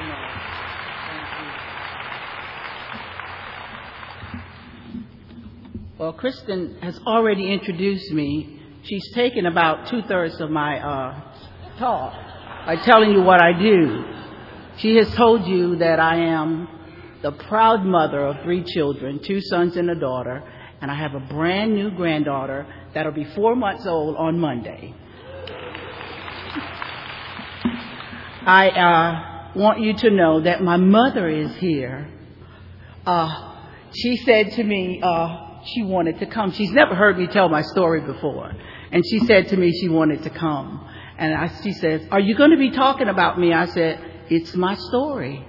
much. Thank you. Well, Kristen has already introduced me. She's taken about 2/3 of my talk by telling you what I do. She has told you that I am the proud mother of 3 children, 2 sons and a daughter, and I have a brand new granddaughter that'll be 4 months old on Monday. I want you to know that my mother is here. She said to me she wanted to come. She's never heard me tell my story before. And she said to me she wanted to come. And she says, "Are you going to be talking about me?" I said, "It's my story.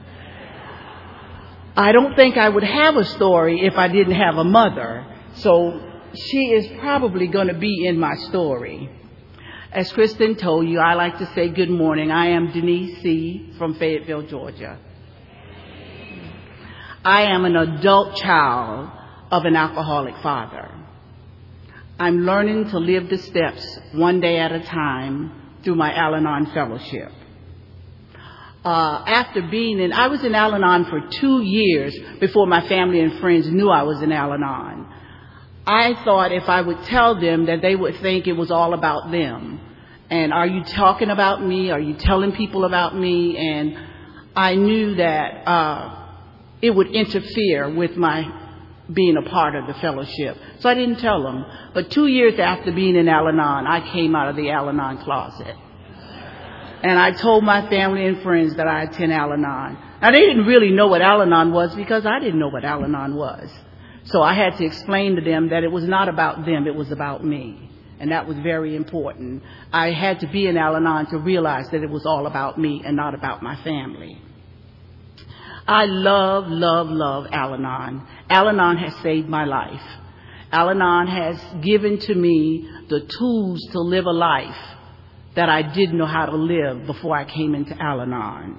I don't think I would have a story if I didn't have a mother. So she is probably going to be in my story." As Kristen told you, I like to say good morning. I am Denise C. from Fayetteville, Georgia. I am an adult child of an alcoholic father. I'm learning to live the steps one day at a time through my Al-Anon fellowship. I was in Al-Anon for 2 years before my family and friends knew I was in Al-Anon. I thought if I would tell them that they would think it was all about them. And are you talking about me? Are you telling people about me? And I knew that it would interfere with my being a part of the fellowship. So I didn't tell them. But 2 years after being in Al-Anon, I came out of the Al-Anon closet. And I told my family and friends that I attend Al-Anon. Now, they didn't really know what Al-Anon was because I didn't know what Al-Anon was. So I had to explain to them that it was not about them, it was about me. And that was very important. I had to be in Al-Anon to realize that it was all about me and not about my family. I love, love, love Al-Anon. Al-Anon has saved my life. Al-Anon has given to me the tools to live a life that I didn't know how to live before I came into Al-Anon.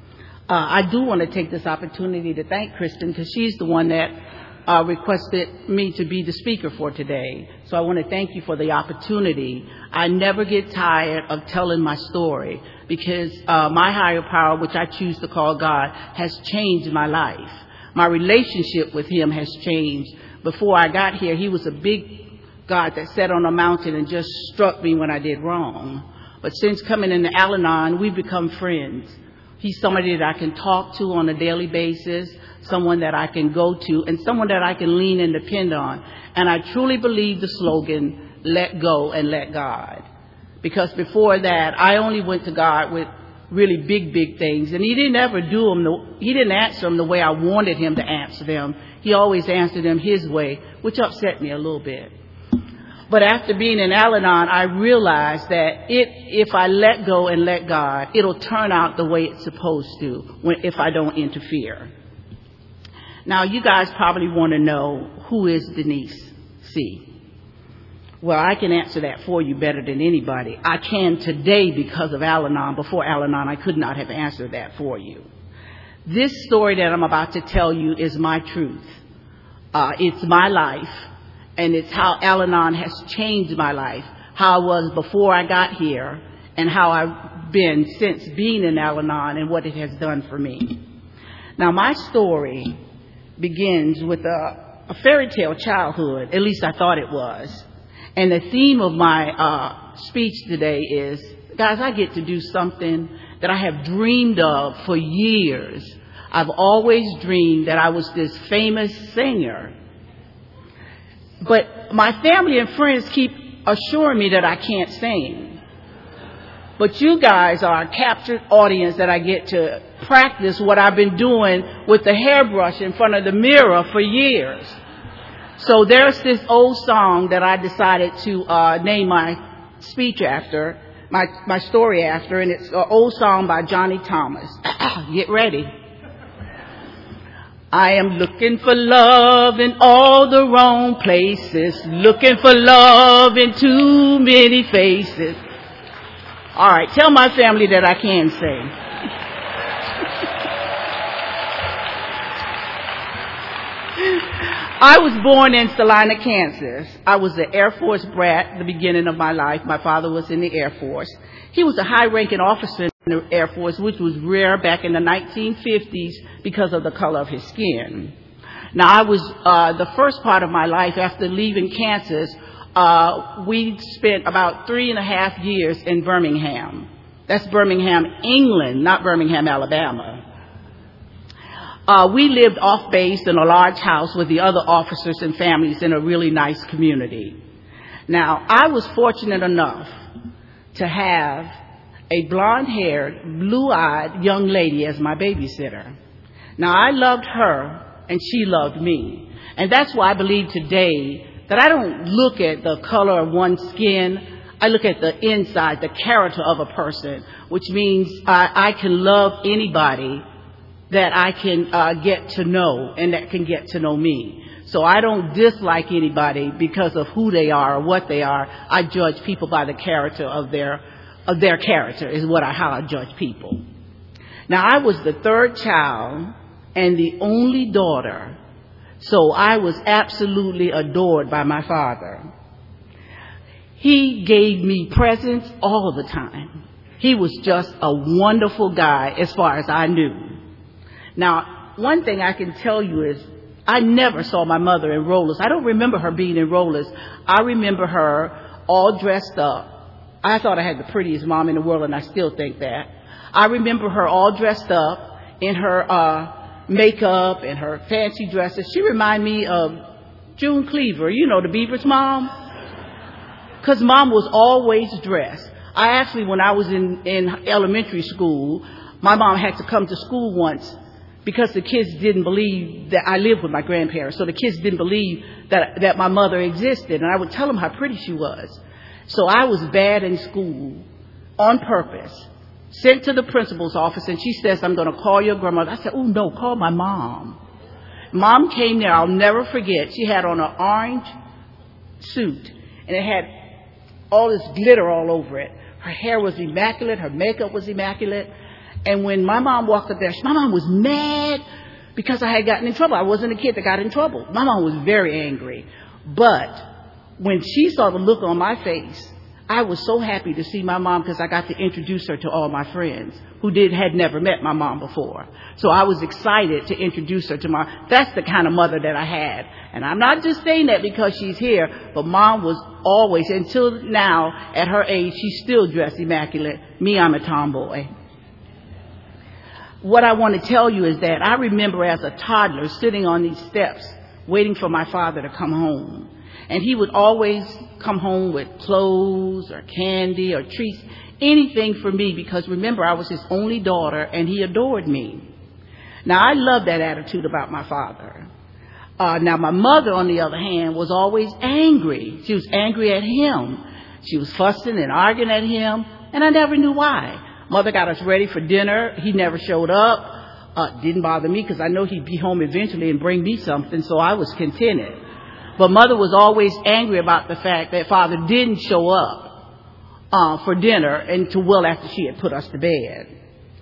I do want to take this opportunity to thank Kristen because she's the one that requested me to be the speaker for today. So I want to thank you for the opportunity. I never get tired of telling my story because my higher power, which I choose to call God, has changed my life. My relationship with him has changed. Before I got here, he was a big God that sat on a mountain and just struck me when I did wrong. But since coming into Al-Anon, we've become friends. He's somebody that I can talk to on a daily basis, someone that I can go to, and someone that I can lean and depend on. And I truly believe the slogan, let go and let God. Because before that, I only went to God with really big, big things. And he didn't ever he didn't answer them the way I wanted him to answer them. He always answered them his way, which upset me a little bit. But after being in Al-Anon, I realized that if I let go and let God, it'll turn out the way it's supposed to if I don't interfere. Now, you guys probably want to know, who is Denise C? Well, I can answer that for you better than anybody. I can today because of Al-Anon. Before Al-Anon, I could not have answered that for you. This story that I'm about to tell you is my truth. It's my life. And it's how Al-Anon has changed my life, how I was before I got here, and how I've been since being in Al-Anon and what it has done for me. Now, my story begins with a fairy tale childhood, at least I thought it was. And the theme of my speech today is, guys, I get to do something that I have dreamed of for years. I've always dreamed that I was this famous singer. But my family and friends keep assuring me that I can't sing. But you guys are a captured audience that I get to practice what I've been doing with the hairbrush in front of the mirror for years. So there's this old song that I decided to name my speech after, my story after, and it's an old song by Johnny Thomas. Get ready. I am looking for love in all the wrong places, looking for love in too many faces. All right, tell my family that I can sing. I was born in Salina, Kansas. I was an Air Force brat at the beginning of my life. My father was in the Air Force. He was a high-ranking officer in the Air Force, which was rare back in the 1950s because of the color of his skin. Now, I was, the first part of my life after leaving Kansas, we spent about 3.5 years in Birmingham. That's Birmingham, England, not Birmingham, Alabama. We lived off base in a large house with the other officers and families in a really nice community. Now, I was fortunate enough to have a blonde-haired, blue-eyed young lady as my babysitter. Now, I loved her, and she loved me. And that's why I believe today that I don't look at the color of one's skin. I look at the inside, the character of a person, which means I can love anybody that I can get to know and that can get to know me. So I don't dislike anybody because of who they are or what they are. I judge people by the character of their character is how I judge people. Now, I was the third child and the only daughter, so I was absolutely adored by my father. He gave me presents all the time. He was just a wonderful guy as far as I knew. Now, one thing I can tell you is I never saw my mother in rollers. I don't remember her being in rollers. I remember her all dressed up. I thought I had the prettiest mom in the world, and I still think that. I remember her all dressed up in her makeup and her fancy dresses. She reminded me of June Cleaver, you know, the Beaver's mom. Because Mom was always dressed. I actually, when I was in elementary school, my mom had to come to school once because the kids didn't believe that I lived with my grandparents. So the kids didn't believe that my mother existed. And I would tell them how pretty she was. So I was bad in school on purpose, sent to the principal's office, and she says, I'm going to call your grandmother. I said, oh, no, call my mom. Mom came there. I'll never forget. She had on an orange suit, and it had all this glitter all over it. Her hair was immaculate. Her makeup was immaculate. And when my mom walked up there, my mom was mad because I had gotten in trouble. I wasn't a kid that got in trouble. My mom was very angry. But when she saw the look on my face, I was so happy to see my mom because I got to introduce her to all my friends who had never met my mom before. So I was excited to introduce her to that's the kind of mother that I had. And I'm not just saying that because she's here, but Mom was always, until now, at her age, she's still dressed immaculate. Me, I'm a tomboy. What I want to tell you is that I remember as a toddler sitting on these steps waiting for my father to come home. And he would always come home with clothes or candy or treats, anything for me, because remember, I was his only daughter and he adored me. Now, I love that attitude about my father. Now, my mother, on the other hand, was always angry. She was angry at him. She was fussing and arguing at him, and I never knew why. Mother got us ready for dinner. He never showed up. Didn't bother me because I know he'd be home eventually and bring me something, so I was contented. But Mother was always angry about the fact that Father didn't show up for dinner until well after she had put us to bed.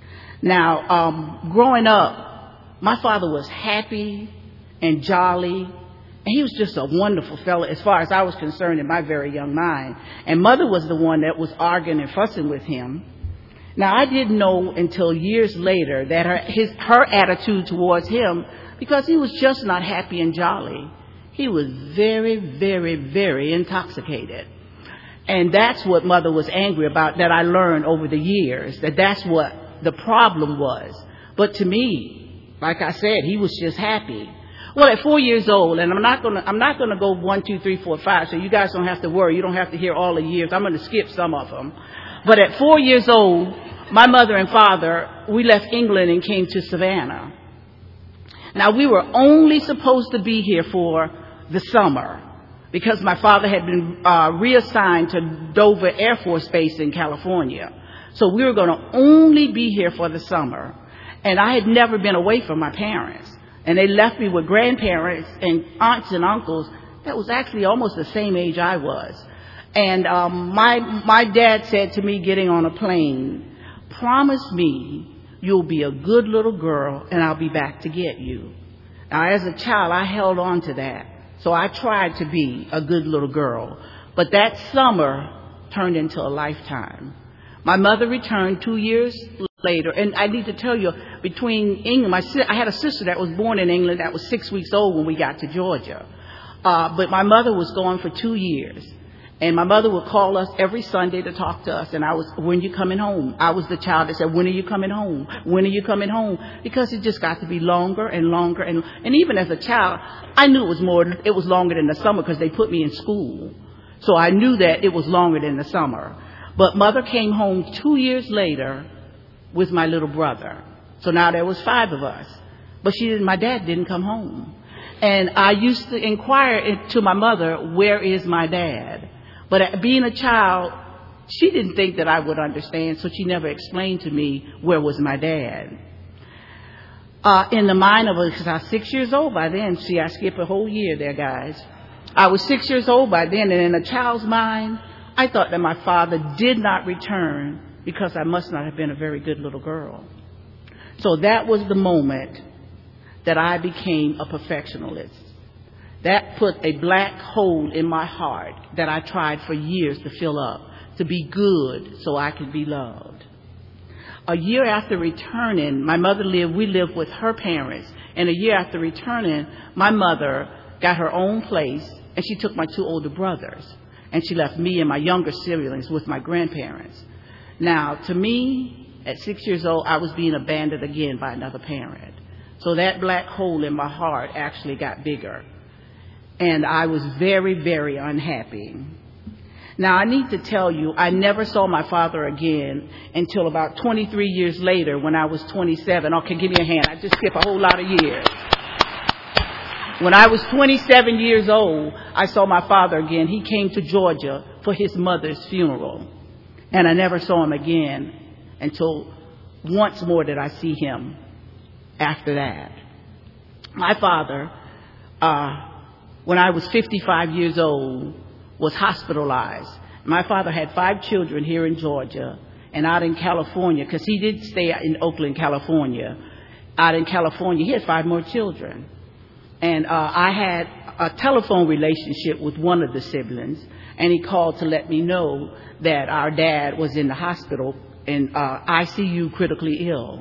Now, growing up, my father was happy and jolly, and he was just a wonderful fellow as far as I was concerned in my very young mind. And Mother was the one that was arguing and fussing with him. Now, I didn't know until years later that her attitude towards him, because he was just not happy and jolly. He was very, very, very intoxicated. And that's what Mother was angry about, that I learned over the years, that's what the problem was. But to me, like I said, he was just happy. Well, at 4 years old, and I'm not gonna go 1, 2, 3, 4, 5, so you guys don't have to worry. You don't have to hear all the years. I'm gonna skip some of them. But at 4 years old, my mother and father, we left England and came to Savannah. Now, we were only supposed to be here for the summer because my father had been reassigned to Dover Air Force Base in California. So we were going to only be here for the summer. And I had never been away from my parents. And they left me with grandparents and aunts and uncles that was actually almost the same age I was. And my dad said to me getting on a plane, promise me you'll be a good little girl and I'll be back to get you. Now, as a child, I held on to that. So I tried to be a good little girl. But that summer turned into a lifetime. My mother returned 2 years later. later. And I need to tell you, between England, I had a sister that was born in England that was 6 weeks old when we got to Georgia. But my mother was gone for 2 years. And my mother would call us every Sunday to talk to us. And when you coming home? I was the child that said, when are you coming home? When are you coming home? Because it just got to be longer and longer. And even as a child, I knew it was longer than the summer because they put me in school. So I knew that it was longer than the summer. But mother came home 2 years later with my little brother. So now there was 5 of us. But my dad didn't come home. And I used to inquire to my mother, where is my dad? But being a child, she didn't think that I would understand, so she never explained to me where was my dad. In the mind of because I was 6 years old by then. See, I skipped a whole year there, guys. I was 6 years old by then, and in a child's mind, I thought that my father did not return because I must not have been a very good little girl. So that was the moment that I became a perfectionist. That put a black hole in my heart that I tried for years to fill up, to be good so I could be loved. A year after returning, we lived with her parents. And a year after returning, my mother got her own place, and she took my 2 older brothers. And she left me and my younger siblings with my grandparents. Now, to me, at 6 years old, I was being abandoned again by another parent. So that black hole in my heart actually got bigger. And I was very, very unhappy. Now, I need to tell you, I never saw my father again until about 23 years later when I was 27. Okay, give me a hand. I just skipped a whole lot of years. When I was 27 years old, I saw my father again. He came to Georgia for his mother's funeral. And I never saw him again until once more did I see him after that. My father, when I was 55 years old, was hospitalized. My father had 5 children here in Georgia and out in California, because he did stay in Oakland, California. Out in California, he had 5 more children. And I had a telephone relationship with one of the siblings, and he called to let me know that our dad was in the hospital in ICU, critically ill.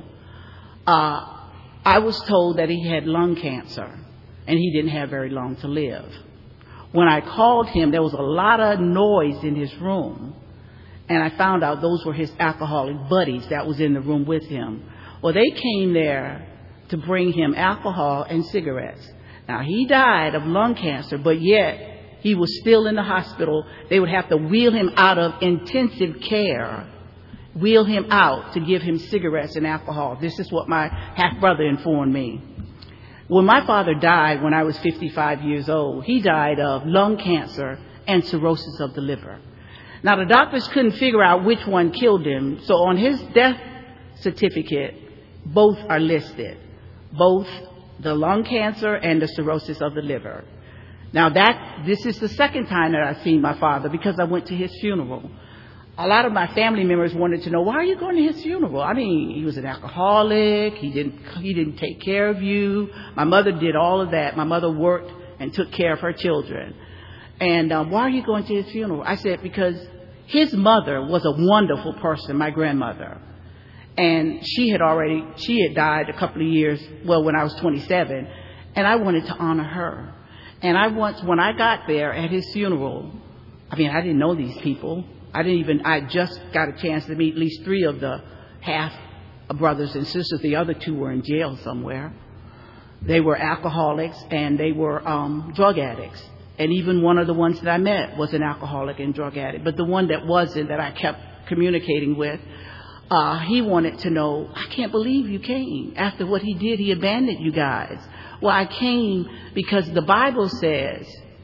I was told that he had lung cancer, and he didn't have very long to live. When I called him, there was a lot of noise in his room, and I found out those were his alcoholic buddies that was in the room with him. Well, they came there to bring him alcohol and cigarettes. Now, he died of lung cancer, but yet he was still in the hospital. They would have to wheel him out of intensive care, wheel him out to give him cigarettes and alcohol. This is what my half-brother informed me. When my father died when I was 55 years old, he died of lung cancer and cirrhosis of the liver. Now, the doctors couldn't figure out which one killed him, so on his death certificate, both are listed, both the lung cancer and the cirrhosis of the liver. Now, this is the second time that I've seen my father, because I went to his funeral. A lot of my family members wanted to know, why are you going to his funeral? I mean, he was an alcoholic. He didn't take care of you. My mother did all of that. My mother worked and took care of her children. And why are you going to his funeral? I said, because his mother was a wonderful person, my grandmother. And she had died a couple of years, when I was 27, and I wanted to honor her. And when I got there at his funeral, I didn't know these people. I just got a chance to meet at least 3 of the half brothers and sisters. The other 2 were in jail somewhere. They were alcoholics and they were drug addicts. And even one of the ones that I met was an alcoholic and drug addict. But the one that wasn't, that I kept communicating with, he wanted to know, I can't believe you came. After what he did, he abandoned you guys. Well, I came because the Bible says,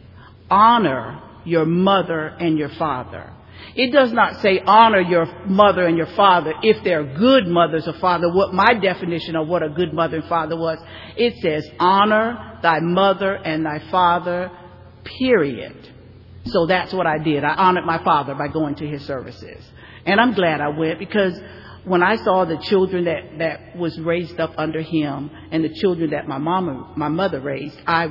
honor your mother and your father. It does not say honor your mother and your father if they're good mothers or father, what my definition of what a good mother and father was. It says honor thy mother and thy father, period. So that's what I did. I honored my father by going to his services. And I'm glad I went, because when I saw the children that was raised up under him and the children that my mother raised, I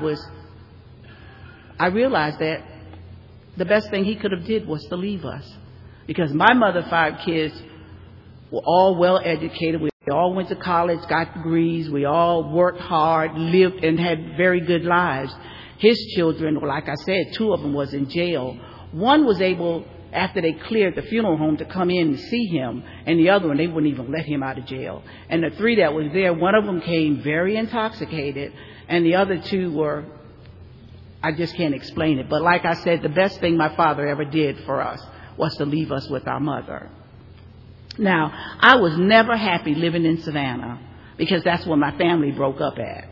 realized that the best thing he could have did was to leave us. Because my mother, 5 kids, were all well educated. We all went to college, got degrees. We all worked hard, lived, and had very good lives. His children, like I said, 2 of them was in jail. One was able, after they cleared the funeral home, to come in and see him, and the other one, they wouldn't even let him out of jail. And the 3 that was there, one of them came very intoxicated, and the other 2 were, I just can't explain it. But like I said, the best thing my father ever did for us was to leave us with our mother. Now, I was never happy living in Savannah because that's where my family broke up at.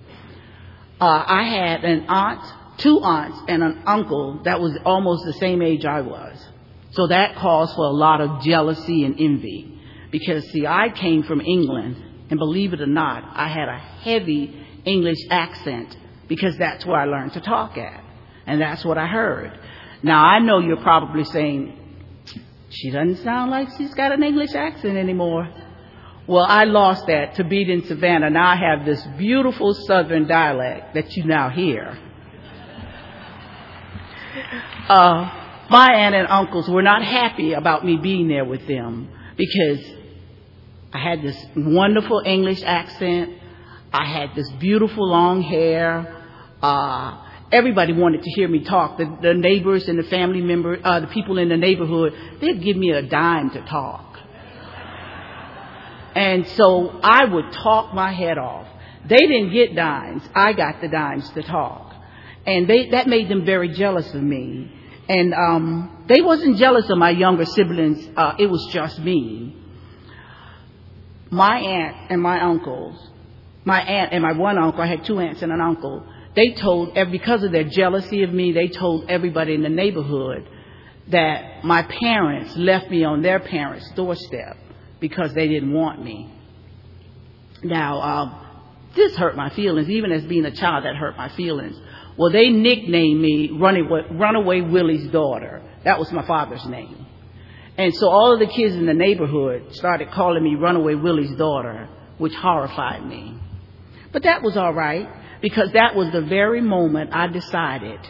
I had an aunt, 2 aunts, and an uncle that was almost the same age I was. So that caused for a lot of jealousy and envy. Because, see, I came from England, and believe it or not, I had a heavy English accent because that's where I learned to talk at. And that's what I heard. Now, I know you're probably saying, she doesn't sound like she's got an English accent anymore. Well, I lost that to being in Savannah. Now I have this beautiful Southern dialect that you now hear. My aunt and uncles were not happy about me being there with them because I had this wonderful English accent. I had this beautiful long hair. Everybody wanted to hear me talk. The neighbors and the family members, the people in the neighborhood, they'd give me a dime to talk. And so I would talk my head off. They didn't get dimes. I got the dimes to talk. And that made them very jealous of me. And they wasn't jealous of my younger siblings. It was just me. My aunt and my uncles, my aunt and my one uncle, I had 2 aunts and an uncle, they told, because of their jealousy of me, they told everybody in the neighborhood that my parents left me on their parents' doorstep because they didn't want me. Now, this hurt my feelings. Even as being a child, that hurt my feelings. Well, they nicknamed me Runaway Willie's daughter. That was my father's name. And so all of the kids in the neighborhood started calling me Runaway Willie's daughter, which horrified me. But that was all right, because that was the very moment I decided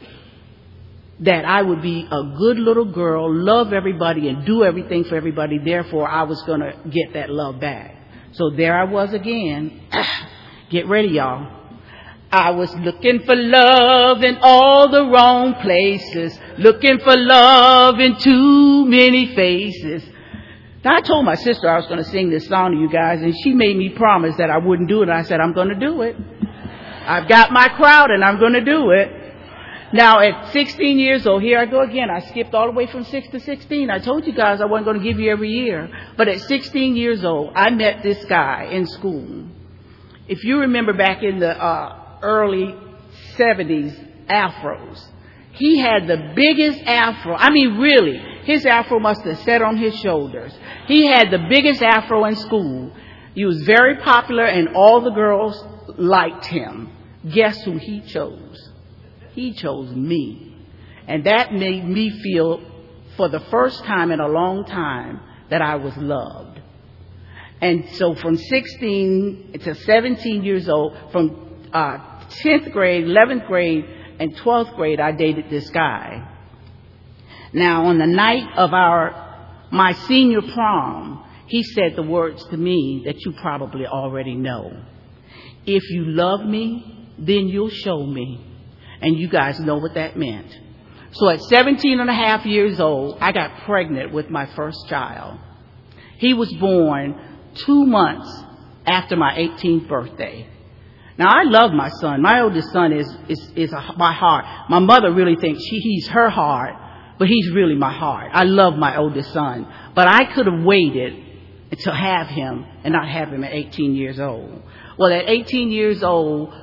that I would be a good little girl, love everybody, and do everything for everybody. Therefore, I was going to get that love back. So there I was again. Get ready, y'all. I was looking for love in all the wrong places, looking for love in too many faces. Now, I told my sister I was going to sing this song to you guys, and she made me promise that I wouldn't do it. And I said, I'm going to do it. I've got my crowd, and I'm going to do it. Now, at 16 years old, here I go again. I skipped all the way from 6 to 16. I told you guys I wasn't going to give you every year. But at 16 years old, I met this guy in school. If you remember back in the early 70s, afros, he had the biggest afro. I mean, really, his afro must have sat on his shoulders. He had the biggest afro in school. He was very popular, and all the girls liked him. Guess who he chose? He chose me. And that made me feel, for the first time in a long time, that I was loved. And so from 16 to 17 years old, from 10th grade, 11th grade, and 12th grade, I dated this guy. Now, on the night of my senior prom, he said the words to me that you probably already know. If you love me, then you'll show me. And you guys know what that meant. So at 17 and a half years old, I got pregnant with my first child. He was born 2 months after my 18th birthday. Now, I love my son. My oldest son is my heart. My mother really thinks he's her heart, but he's really my heart. I love my oldest son. But I could have waited to have him and not have him at 18 years old. Well, at 18 years old,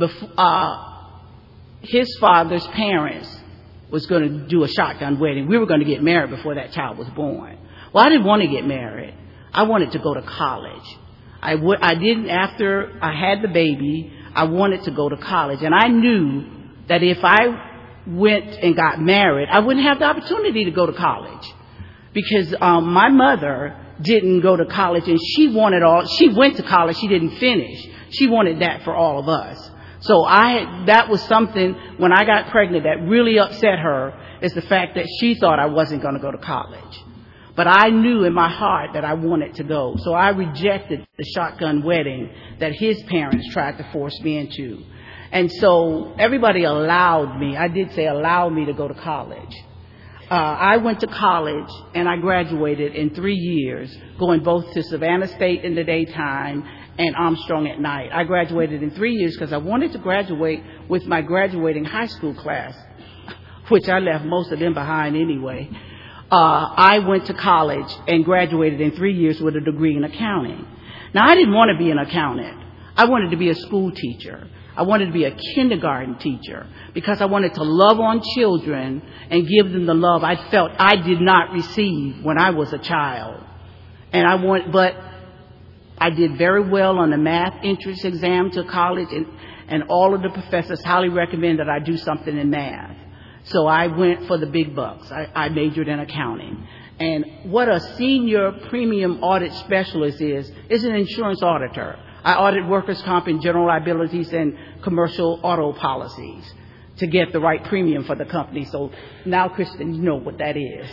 his father's parents was going to do a shotgun wedding. We were going to get married before that child was born. Well, I didn't want to get married. I wanted to go to college. I didn't, after I had the baby, I wanted to go to college. And I knew that if I went and got married, I wouldn't have the opportunity to go to college. Because my mother didn't go to college, and she went to college, she didn't finish. She wanted that for all of us. So that was something, when I got pregnant, that really upset her, is the fact that she thought I wasn't going to go to college. But I knew in my heart that I wanted to go. So I rejected the shotgun wedding that his parents tried to force me into. And so everybody allowed me, I did say allow me to go to college. I went to college and I graduated in 3 years, going both to Savannah State in the daytime and Armstrong at night. I graduated in 3 years because I wanted to graduate with my graduating high school class, which I left most of them behind anyway. I went to college and graduated in 3 years with a degree in accounting. Now, I didn't want to be an accountant. I wanted to be a school teacher. I wanted to be a kindergarten teacher because I wanted to love on children and give them the love I felt I did not receive when I was a child. But I did very well on the math entrance exam to college, and all of the professors highly recommend that I do something in math. So I went for the big bucks. I majored in accounting. And what a senior premium audit specialist is an insurance auditor. I audit workers' comp and general liabilities and commercial auto policies to get the right premium for the company. So now, Kristen, you know what that is.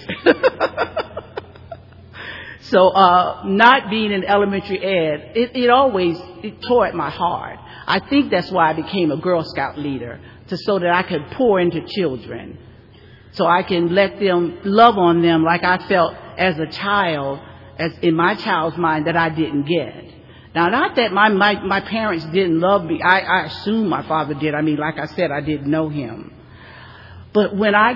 So not being in elementary ed, it tore at my heart. I think that's why I became a Girl Scout leader, so that I could pour into children, so I can let them love on them like I felt as a child, as in my child's mind, that I didn't get. Now, not that my parents didn't love me. I assume my father did. I mean, like I said, I didn't know him. But when I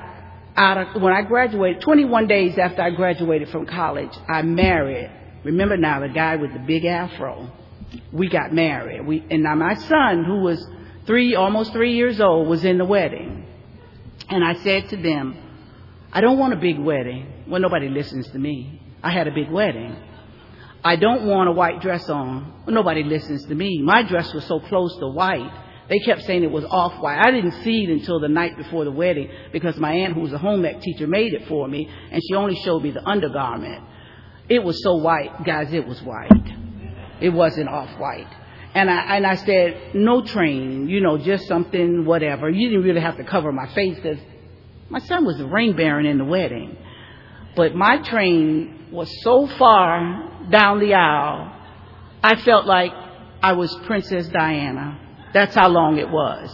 graduated, 21 days after I graduated from college, I married. Remember now, the guy with the big afro. We got married. And now my son, who was almost 3 years old, was in the wedding. And I said to them, I don't want a big wedding. Well, nobody listens to me. I had a big wedding. I don't want a white dress on. Well, nobody listens to me. My dress was so close to white. They kept saying it was off-white. I didn't see it until the night before the wedding because my aunt, who was a home ec teacher, made it for me, and she only showed me the undergarment. It was so white. Guys, it was white. It wasn't off-white. And I said, no train, just something, whatever. You didn't really have to cover my face because my son was the ring bearer in the wedding. But my train was so far down the aisle, I felt like I was Princess Diana. That's how long it was.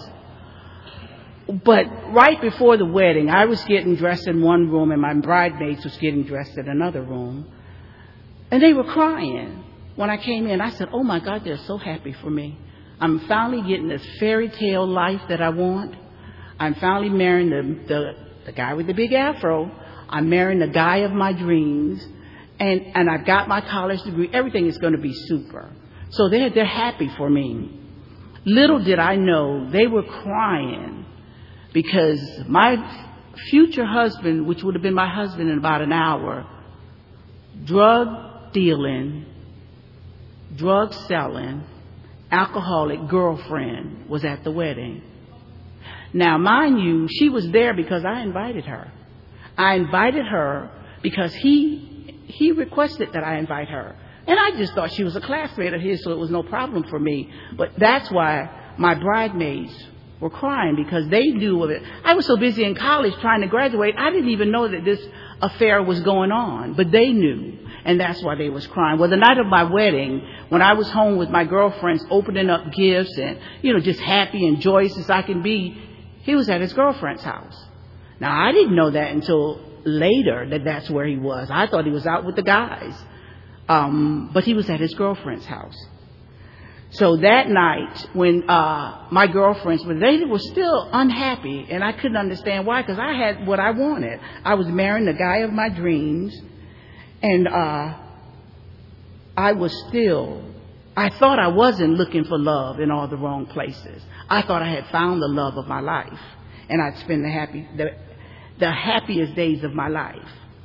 But right before the wedding, I was getting dressed in one room and my bridesmaids was getting dressed in another room. And they were crying. When I came in, I said, oh my God, they're so happy for me. I'm finally getting this fairy tale life that I want. I'm finally marrying the guy with the big afro. I'm marrying the guy of my dreams. And I've got my college degree. Everything is going to be super. So they're happy for me. Little did I know they were crying because my future husband, which would have been my husband in about an hour, drug dealing, drug selling, alcoholic girlfriend was at the wedding. Now, mind you, she was there because I invited her. I invited her because he requested that I invite her. And I just thought she was a classmate of his, so it was no problem for me. But that's why my bridesmaids were crying, because they knew of it. I was so busy in college trying to graduate, I didn't even know that this affair was going on. But they knew, and that's why they was crying. Well, the night of my wedding, when I was home with my girlfriends opening up gifts and, just happy and joyous as I can be, he was at his girlfriend's house. Now, I didn't know that until later, that's where he was. I thought he was out with the guys. But he was at his girlfriend's house. So that night, when my girlfriends they were still unhappy, and I couldn't understand why, because I had what I wanted. I was marrying the guy of my dreams, and I thought I wasn't looking for love in all the wrong places. I thought I had found the love of my life, and I'd spend the happiest days of my life.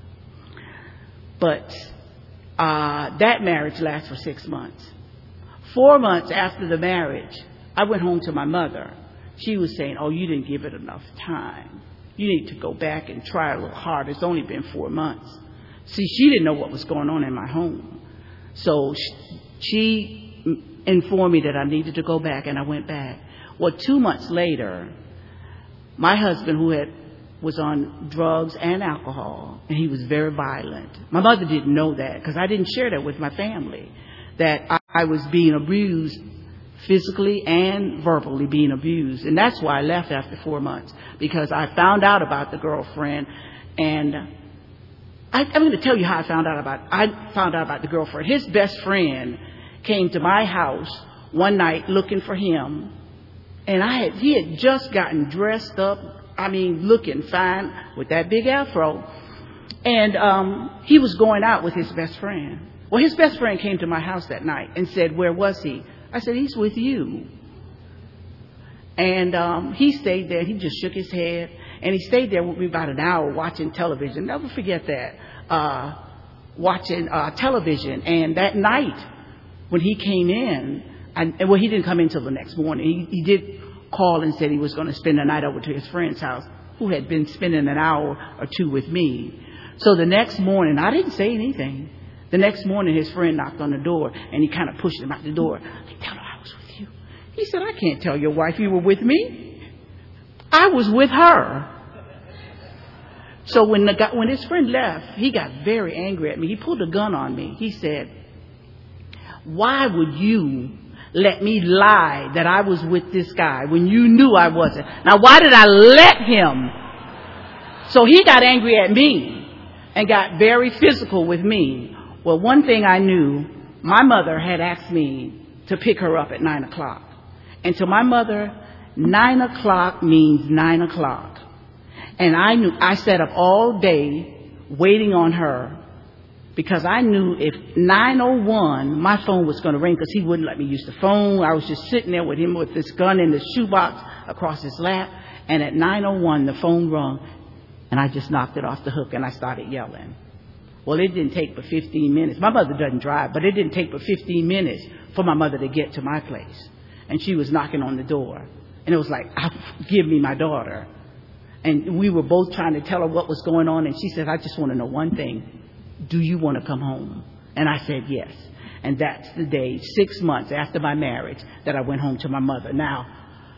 But that marriage lasted for 6 months. 4 months after the marriage, I went home to my mother. She was saying, oh, you didn't give it enough time. You need to go back and try a little harder. It's only been 4 months. See, she didn't know what was going on in my home. So she informed me that I needed to go back, and I went back. Well, 2 months later, my husband, who had was on drugs and alcohol, and he was very violent. My mother didn't know that because I didn't share that with my family, that I was being abused, physically and verbally being abused. And that's why I left after 4 months, because I found out about the girlfriend. And I'm going to tell you how I found out about the girlfriend. His best friend came to my house one night looking for him, and he had just gotten dressed up, looking fine with that big afro, and he was going out with his best friend. Well, his best friend came to my house that night and said, "Where was he?" I said, "He's with you." And he stayed there. He just shook his head, and he stayed there with me about an hour watching television. Never forget that, watching television. And that night when he came in, he didn't come in till the next morning. He did call and said he was going to spend the night over to his friend's house, who had been spending an hour or two with me. So the next morning, I didn't say anything. The next morning, his friend knocked on the door, and he kind of pushed him out the door. "Tell her I was with you." He said, "I can't tell your wife you were with me. I was with her." So when his friend left, he got very angry at me. He pulled a gun on me. He said, "Why would you let me lie that I was with this guy when you knew I wasn't? Now, why did I let him?" So he got angry at me and got very physical with me. Well, one thing I knew, my mother had asked me to pick her up at 9 o'clock. And to my mother, 9 o'clock means 9 o'clock. And I sat up all day waiting on her, because I knew if 9:01, my phone was going to ring, because he wouldn't let me use the phone. I was just sitting there with him with this gun in the shoebox across his lap. And at 9:01, the phone rung, and I just knocked it off the hook, and I started yelling. Well, it didn't take but 15 minutes. My mother doesn't drive, but it didn't take but 15 minutes for my mother to get to my place. And she was knocking on the door. And it was like, "Give me my daughter." And we were both trying to tell her what was going on. And she said, "I just want to know one thing. Do you want to come home?" And I said, "Yes." And that's the day, 6 months after my marriage, that I went home to my mother. Now,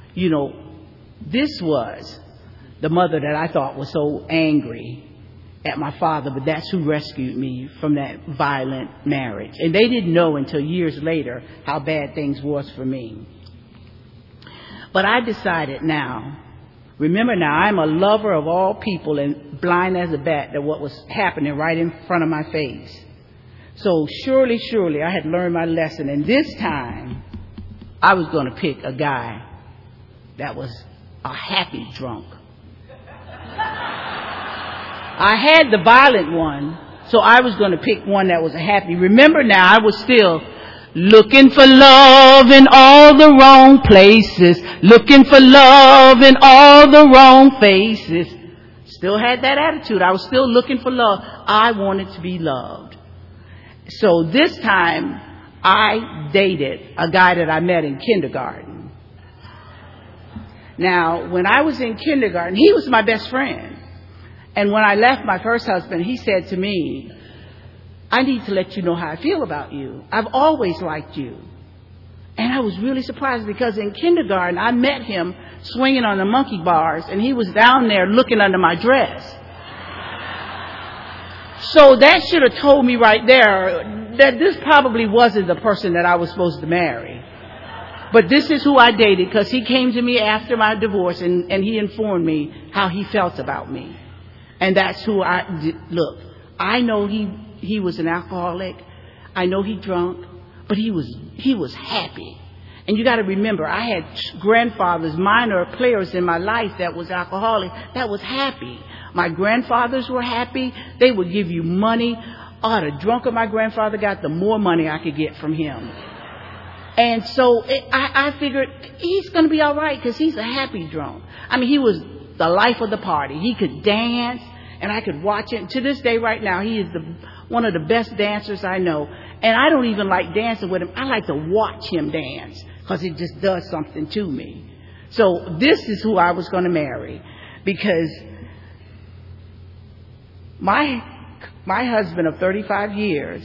this was the mother that I thought was so angry at my father, but that's who rescued me from that violent marriage. And they didn't know until years later how bad things was for me. But I decided now, remember now, I'm a lover of all people and blind as a bat to what was happening right in front of my face. So surely, I had learned my lesson. And this time, I was going to pick a guy that was a happy drunk. I had the violent one, so I was going to pick one that was a happy. Remember now, I was still looking for love in all the wrong places, looking for love in all the wrong faces. Still had that attitude. I was still looking for love. I wanted to be loved. So this time, I dated a guy that I met in kindergarten. Now, when I was in kindergarten, he was my best friend. And when I left my first husband, he said to me, "I need to let you know how I feel about you. I've always liked you." And I was really surprised, because in kindergarten, I met him swinging on the monkey bars, and he was down there looking under my dress. So that should have told me right there that this probably wasn't the person that I was supposed to marry. But this is who I dated, because he came to me after my divorce, and he informed me how he felt about me. And that's who look, I know he was an alcoholic. I know he drunk, but he was happy. And you got to remember, I had grandfathers, minor players in my life that was alcoholic, that was happy. My grandfathers were happy. They would give you money. Oh, the drunker my grandfather got, the more money I could get from him. And so I figured he's going to be all right, because he's a happy drunk. He was the life of the party. He could dance, and I could watch him. To this day right now, he is one of the best dancers I know. And I don't even like dancing with him. I like to watch him dance, because it just does something to me. So this is who I was going to marry, because my husband of 35 years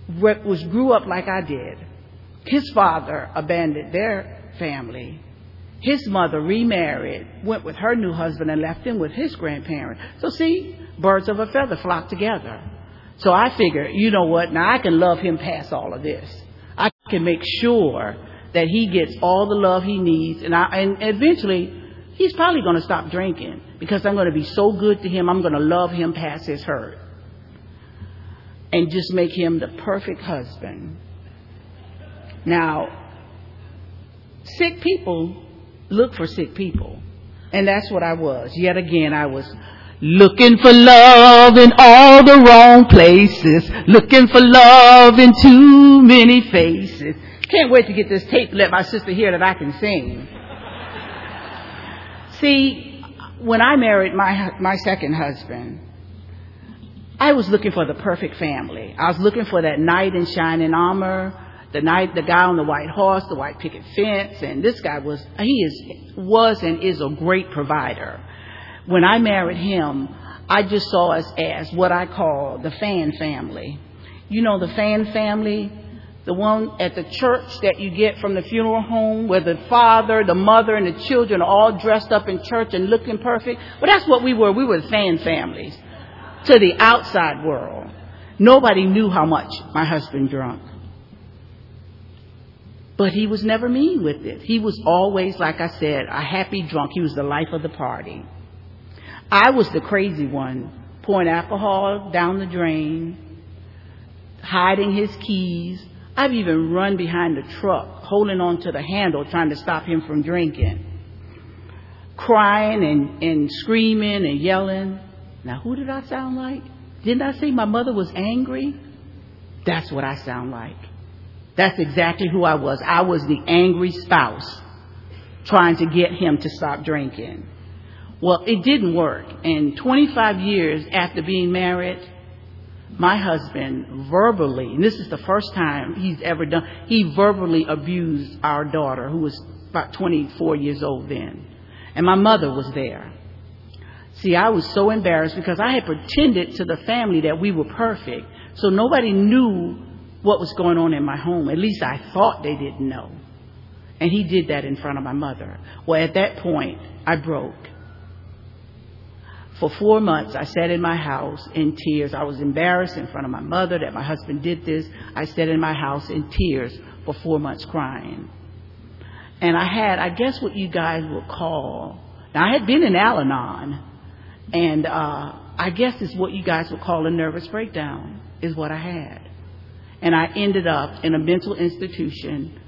grew up like I did. His father abandoned their family His mother remarried, went with her new husband, and left him with his grandparents. So see, birds of a feather flock together. So I figured, you know what, now I can love him past all of this. I can make sure that he gets all the love he needs, and eventually he's probably going to stop drinking because I'm going to be so good to him. I'm going to love him past his hurt and just make him the perfect husband. Now, sick people look for sick people, and that's what I was. Yet again, I was looking for love in all the wrong places, looking for love in too many faces. Can't wait to get this tape and let my sister hear that I can sing. See, when I married my second husband, I was looking for the perfect family. I was looking for that knight in shining armor, the guy on the white horse, the white picket fence, and this guy was and is a great provider. When I married him, I just saw us as what I call the fan family. You know the fan family? The one at the church that you get from the funeral home where the father, the mother, and the children are all dressed up in church and looking perfect. Well, that's what we were. We were fan families to the outside world. Nobody knew how much my husband drank. But he was never mean with it. He was always, like I said, a happy drunk. He was the life of the party. I was the crazy one, pouring alcohol down the drain, hiding his keys. I've even run behind the truck, holding on to the handle, trying to stop him from drinking, crying and screaming and yelling. Now, who did I sound like? Didn't I say my mother was angry? That's what I sound like. That's exactly who I was. I was the angry spouse trying to get him to stop drinking. Well, it didn't work. And 25 years after being married, my husband verbally, and this is the first time he's ever done, he verbally abused our daughter, who was about 24 years old then. And my mother was there. See, I was so embarrassed because I had pretended to the family that we were perfect. So nobody knew what was going on in my home. At least I thought they didn't know. And he did that in front of my mother. Well, at that point, I broke. For 4 months, I sat in my house in tears. I was embarrassed in front of my mother that my husband did this. I sat in my house in tears for 4 months crying. And I had, I guess what you guys would call, now I had been in Al-Anon, and I guess it's what you guys would call a nervous breakdown is what I had. And I ended up in a mental institution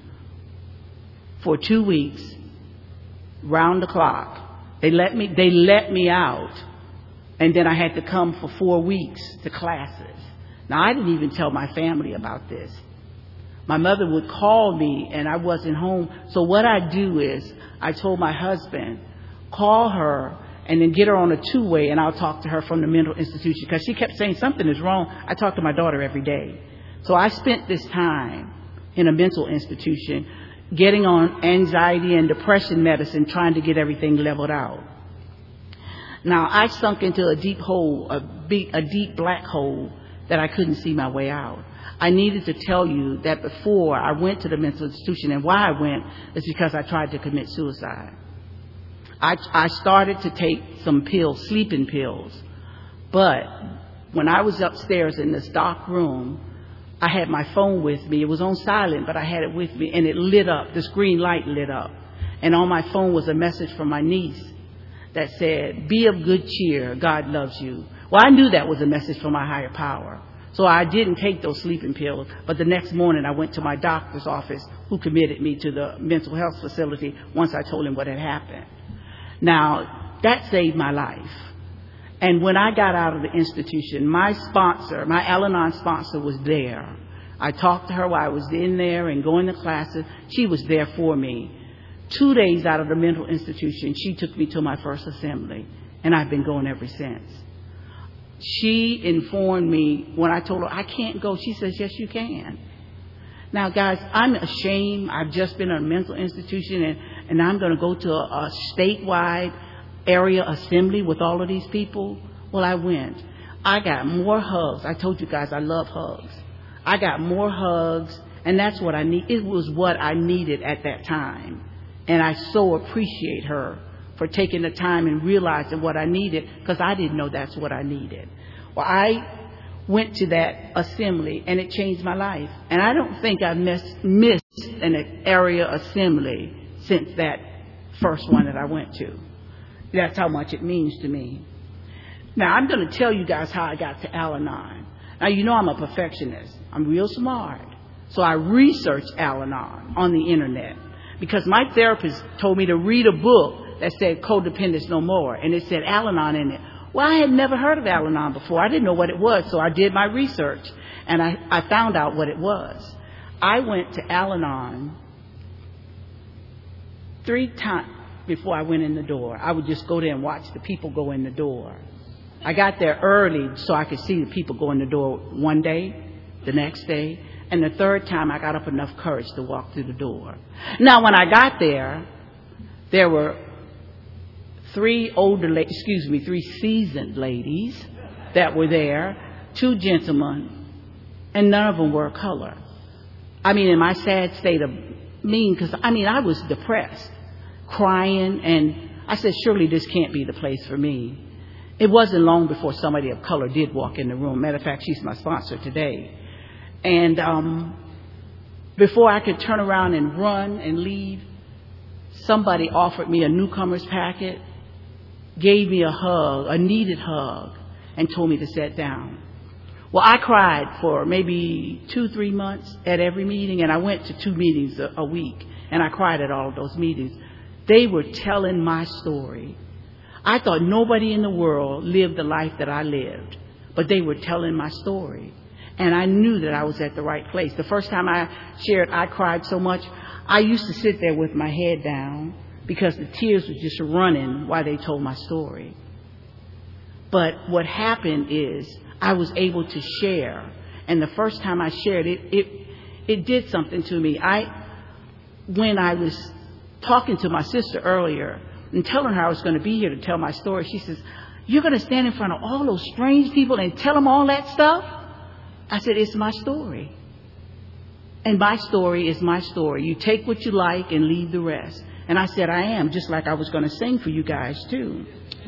for 2 weeks, round the clock. They let me out, and then I had to come for 4 weeks to classes. Now, I didn't even tell my family about this. My mother would call me, and I wasn't home. So what I do is I told my husband, call her and then get her on a two-way, and I'll talk to her from the mental institution, because she kept saying something is wrong. I talk to my daughter every day. So I spent this time in a mental institution getting on anxiety and depression medicine, trying to get everything leveled out. Now, I sunk into a deep hole, a deep black hole that I couldn't see my way out. I needed to tell you that before I went to the mental institution, and why I went is because I tried to commit suicide. I started to take some pills, sleeping pills, but when I was upstairs in this dark room, I had my phone with me. It was on silent, but I had it with me, and it lit up. This green light lit up. And on my phone was a message from my niece that said, "Be of good cheer. God loves you." Well, I knew that was a message from my higher power. So I didn't take those sleeping pills. But the next morning, I went to my doctor's office, who committed me to the mental health facility once I told him what had happened. Now, that saved my life. And when I got out of the institution, my sponsor, my Al-Anon sponsor, was there. I talked to her while I was in there and going to classes. She was there for me. 2 days out of the mental institution, she took me to my first assembly, and I've been going ever since. She informed me when I told her I can't go. She says, "Yes, you can." Now, guys, I'm ashamed. I've just been in a mental institution, and I'm going to go to a statewide area assembly with all of these people. Well, I went. I got more hugs. I told you guys I love hugs. I got more hugs, and that's what I need. It was what I needed at that time. And I so appreciate her for taking the time and realizing what I needed, because I didn't know that's what I needed. Well, I went to that assembly, and it changed my life. And I don't think I've missed an area assembly since that first one that I went to. That's how much it means to me. Now, I'm going to tell you guys how I got to Al-Anon. Now, you know I'm a perfectionist. I'm real smart. So I researched Al-Anon on the internet because my therapist told me to read a book that said Codependence No More, and it said Al-Anon in it. Well, I had never heard of Al-Anon before. I didn't know what it was, so I did my research, and I found out what it was. I went to Al-Anon 3 times before I went in the door. I would just go there and watch the people go in the door. I got there early so I could see the people go in the door one day, the next day, and the third time I got up enough courage to walk through the door. Now, when I got there, there were 3 seasoned ladies that were there, 2 gentlemen, and none of them were of color. I mean, in my sad state of being, because I was depressed, crying, and I said, surely this can't be the place for me. It wasn't long before somebody of color did walk in the room. Matter of fact, she's my sponsor today. And before I could turn around and run and leave, somebody offered me a newcomer's packet, gave me a hug, a needed hug, and told me to sit down. Well, I cried for maybe 2-3 months at every meeting, and I went to 2 meetings a week, and I cried at all of those meetings. They were telling my story. I thought nobody in the world lived the life that I lived, but they were telling my story, and I knew that I was at the right place. The first time I shared, I cried so much, I used to sit there with my head down, because the tears were just running while they told my story. But what happened is I was able to share. And the first time I shared, it did something to me. When I was talking to my sister earlier and telling her I was going to be here to tell my story, she says, "You're going to stand in front of all those strange people and tell them all that stuff?" I said, "It's my story. And my story is my story. You take what you like and leave the rest." And I said, I am, just like I was going to sing for you guys, too.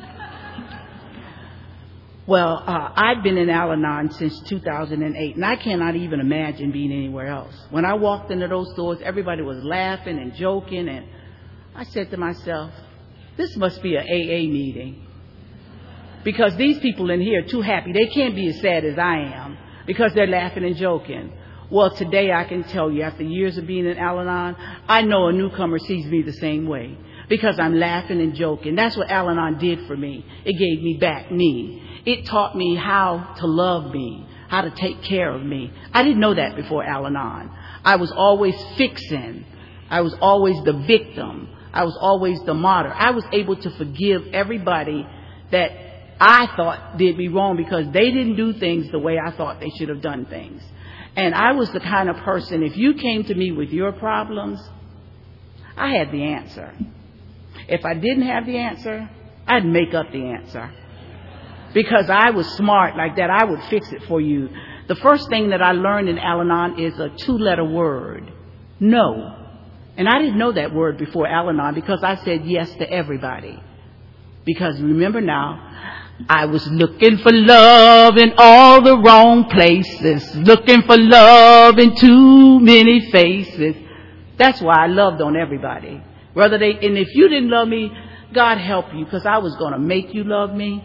Well, I've been in Al-Anon since 2008, and I cannot even imagine being anywhere else. When I walked into those doors, everybody was laughing and joking, and I said to myself, this must be an AA meeting, because these people in here are too happy. They can't be as sad as I am, because they're laughing and joking. Well, today I can tell you, after years of being in Al-Anon, I know a newcomer sees me the same way, because I'm laughing and joking. That's what Al-Anon did for me. It gave me back me. It taught me how to love me, how to take care of me. I didn't know that before Al-Anon. I was always fixing. I was always the victim. I was always the martyr. I was able to forgive everybody that I thought did me wrong, because they didn't do things the way I thought they should have done things. And I was the kind of person, if you came to me with your problems, I had the answer. If I didn't have the answer, I'd make up the answer. Because I was smart like that, I would fix it for you. The first thing that I learned in Al-Anon is a 2-letter word, no. And I didn't know that word before Al-Anon, because I said yes to everybody. Because remember now, I was looking for love in all the wrong places, looking for love in too many faces. That's why I loved on everybody. And if you didn't love me, God help you, because I was going to make you love me.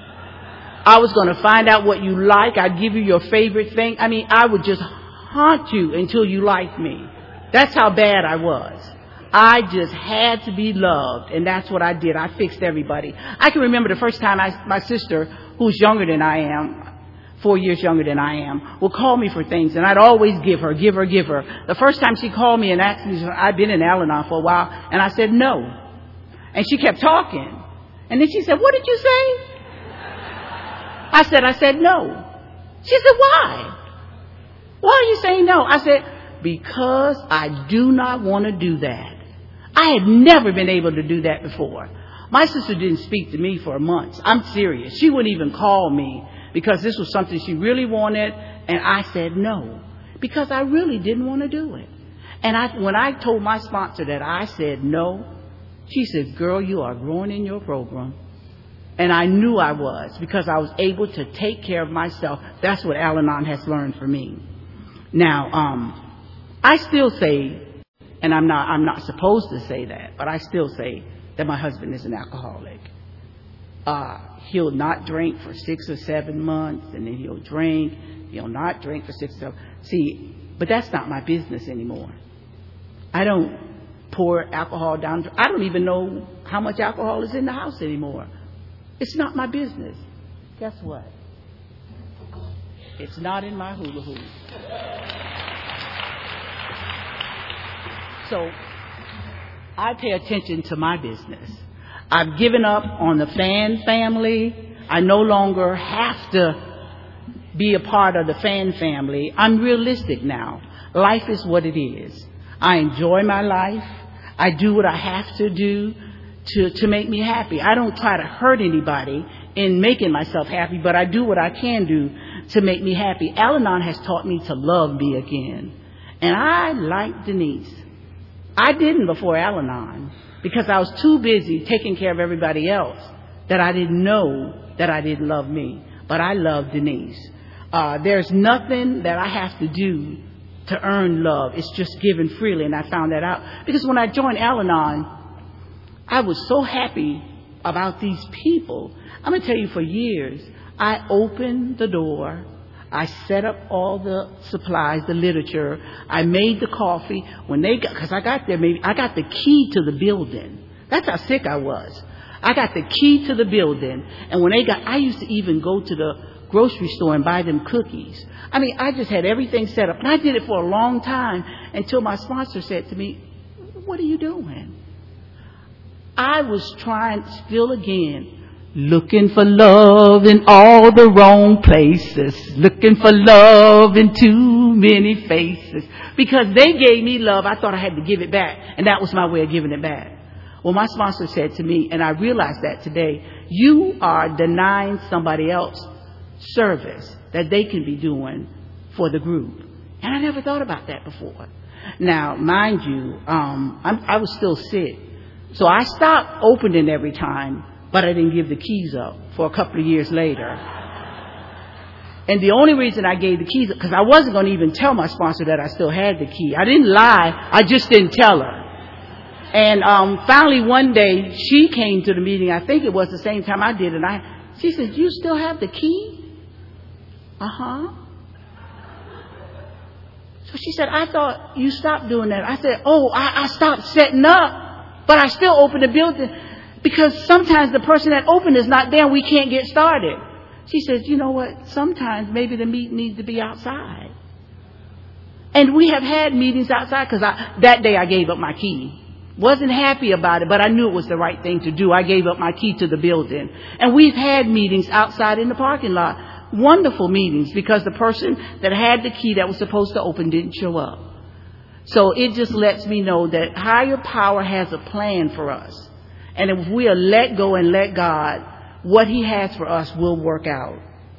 I was going to find out what you like. I'd give you your favorite thing. I would just haunt you until you liked me. That's how bad I was. I just had to be loved, and that's what I did. I fixed everybody. I can remember the first time my sister, who's younger than I am, 4 years younger than I am, would call me for things, and I'd always give her. The first time she called me and asked me, I'd been in Al-Anon for a while, and I said no. And she kept talking. And then she said, "What did you say?" I said no. She said, "Why? Why are you saying no?" I said, "Because I do not want to do that." I had never been able to do that before. My sister didn't speak to me for months. I'm serious. She wouldn't even call me, because this was something she really wanted, and I said no, because I really didn't want to do it. And when I told my sponsor that I said no, she said, girl, you are growing in your program. And I knew I was, because I was able to take care of myself. That's what Al-Anon has learned for me. Now, I still say, and I'm not supposed to say that, but I still say that my husband is an alcoholic. He'll not drink for 6 or 7 months, and then he'll drink. He'll not drink for 6 or 7. See, but that's not my business anymore. I don't pour alcohol down. I don't even know how much alcohol is in the house anymore. It's not my business. Guess what? It's not in my hula hoop. So I pay attention to my business. I've given up on the Fan family. I no longer have to be a part of the Fan family. I'm realistic now. Life is what it is. I enjoy my life. I do what I have to do to make me happy. I don't try to hurt anybody in making myself happy, but I do what I can do to make me happy. Al-Anon has taught me to love me again. And I like Denise. I didn't before Al-Anon because I was too busy taking care of everybody else that I didn't know that I didn't love me. But I love Denise. There's nothing that I have to do to earn love. It's just given freely, and I found that out. Because when I joined Al-Anon, I was so happy about these people. I'm going to tell you, for years, I opened the door. I set up all the supplies, the literature. I made the coffee. When they got, because I got there, I got the key to the building. That's how sick I was. I got the key to the building. And when they got, I used to even go to the grocery store and buy them cookies. I mean, I just had everything set up. And I did it for a long time until my sponsor said to me, what are you doing? I was trying still again, looking for love in all the wrong places, looking for love in too many faces. Because they gave me love, I thought I had to give it back. And that was my way of giving it back. Well, my sponsor said to me, and I realized that today, you are denying somebody else service that they can be doing for the group. And I never thought about that before. Now, mind you, I was still sick. So I stopped opening every time, but I didn't give the keys up for a couple of years later. And the only reason I gave the keys up, because I wasn't going to even tell my sponsor that I still had the key. I didn't lie. I just didn't tell her. And finally one day she came to the meeting. I think it was the same time I did. And she said, you still have the key? Uh-huh. So she said, I thought you stopped doing that. I said, oh, I stopped setting up, but I still open the building because sometimes the person that opened is not there and we can't get started. She says, you know what? Sometimes maybe the meeting needs to be outside. And we have had meetings outside because that day I gave up my key. Wasn't happy about it, but I knew it was the right thing to do. I gave up my key to the building. And we've had meetings outside in the parking lot. Wonderful meetings because the person that had the key that was supposed to open didn't show up. So it just lets me know that higher power has a plan for us. And if we are let go and let God, what he has for us will work out.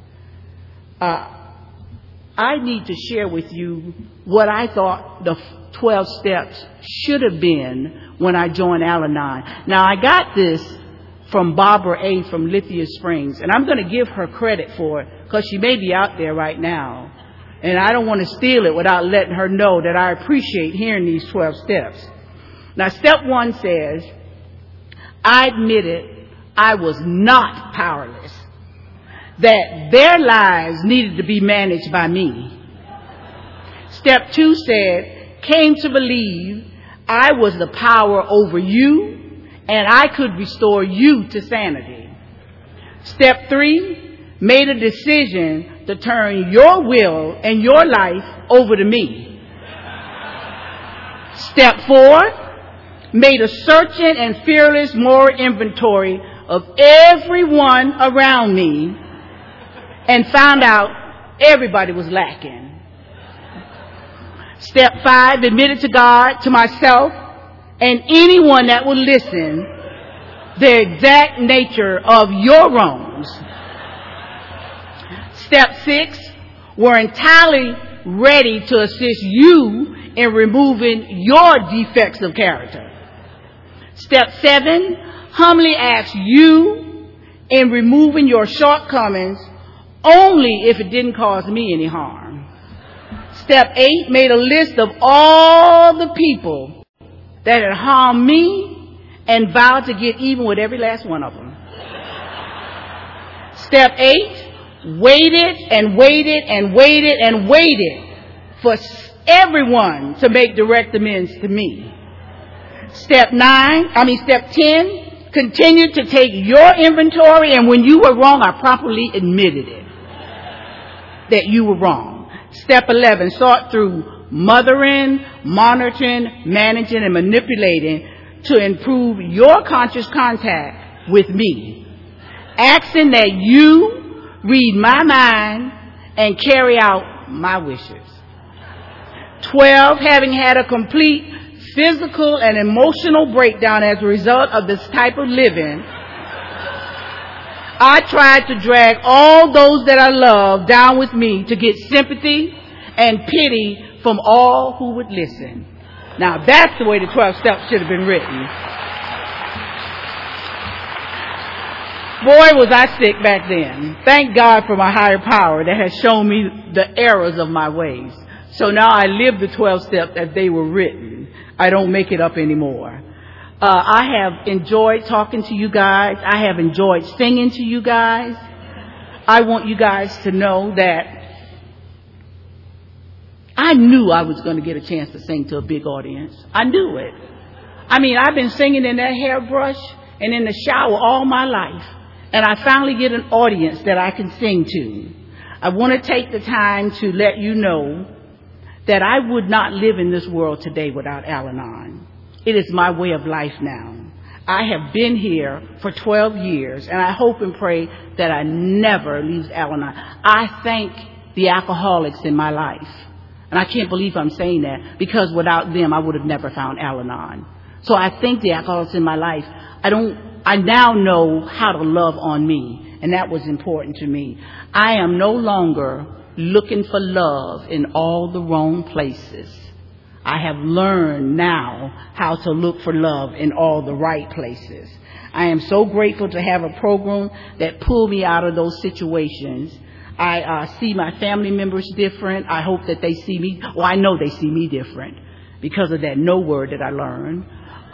I need to share with you what I thought the 12 steps should have been when I joined Al-Anon. Now, I got this from Barbara A. from Lithia Springs, and I'm going to give her credit for it because she may be out there right now. And I don't want to steal it without letting her know that I appreciate hearing these 12 steps. Now, step 1 says, I admitted I was not powerless, that their lives needed to be managed by me. Step 2 said, came to believe I was the power over you and I could restore you to sanity. Step 3, made a decision to turn your will and your life over to me. Step 4, made a searching and fearless moral inventory of everyone around me and found out everybody was lacking. Step 5, admitted to God, to myself, and anyone that will listen, the exact nature of your wrongs. Step 6, were entirely ready to assist you in removing your defects of character. Step 7, humbly ask you in removing your shortcomings only if it didn't cause me any harm. Step 8, made a list of all the people that had harmed me and vowed to get even with every last one of them. Step 8, waited and waited and waited and waited for everyone to make direct amends to me. Step 10, continued to take your inventory, and when you were wrong, I properly admitted it, that you were wrong. Step 11, sought through mothering, monitoring, managing, and manipulating to improve your conscious contact with me, asking that you read my mind and carry out my wishes. 12, having had a complete physical and emotional breakdown as a result of this type of living, I tried to drag all those that I love down with me to get sympathy and pity from all who would listen. Now that's the way the 12 steps should have been written. Boy, was I sick back then. Thank God for my higher power that has shown me the errors of my ways. So now I live the 12 steps as they were written. I don't make it up anymore. I have enjoyed talking to you guys. I have enjoyed singing to you guys. I want you guys to know that I knew I was going to get a chance to sing to a big audience. I knew it. I mean, I've been singing in that hairbrush and in the shower all my life, and I finally get an audience that I can sing to. I want to take the time to let you know that I would not live in this world today without Al-Anon. It is my way of life now. I have been here for 12 years, and I hope and pray that I never leave Al-Anon. I thank the alcoholics in my life, and I can't believe I'm saying that, because without them, I would have never found Al-Anon. So I thank the alcoholics in my life. I now know how to love on me, and that was important to me. I am no longer looking for love in all the wrong places. I have learned now how to look for love in all the right places. I am so grateful to have a program that pulled me out of those situations. I see my family members different. I hope that they see me. Well, I know they see me different because of that no word that I learned.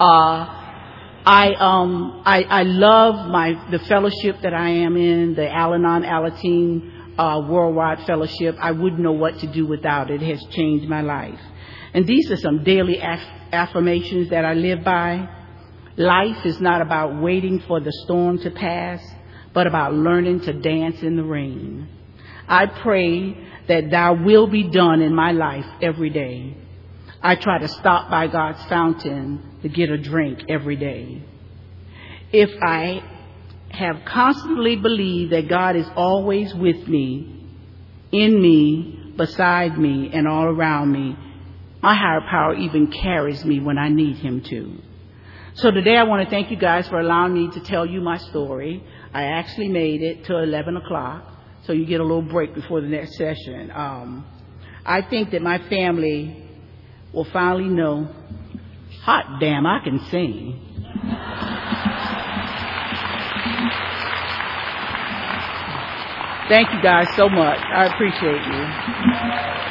I love the fellowship that I am in, the Al-Anon Alateen Worldwide Fellowship. I wouldn't know what to do without it. It has changed my life. And these are some daily affirmations that I live by. Life is not about waiting for the storm to pass, but about learning to dance in the rain. I pray that thy will be done in my life every day. I try to stop by God's fountain to get a drink every day. If I have constantly believed that God is always with me, in me, beside me, and all around me, my higher power even carries me when I need him to. So today I want to thank you guys for allowing me to tell you my story. I actually made it to 11 o'clock, so you get a little break before the next session. I think that my family will finally know, hot damn, I can sing. Thank you guys so much. I appreciate you.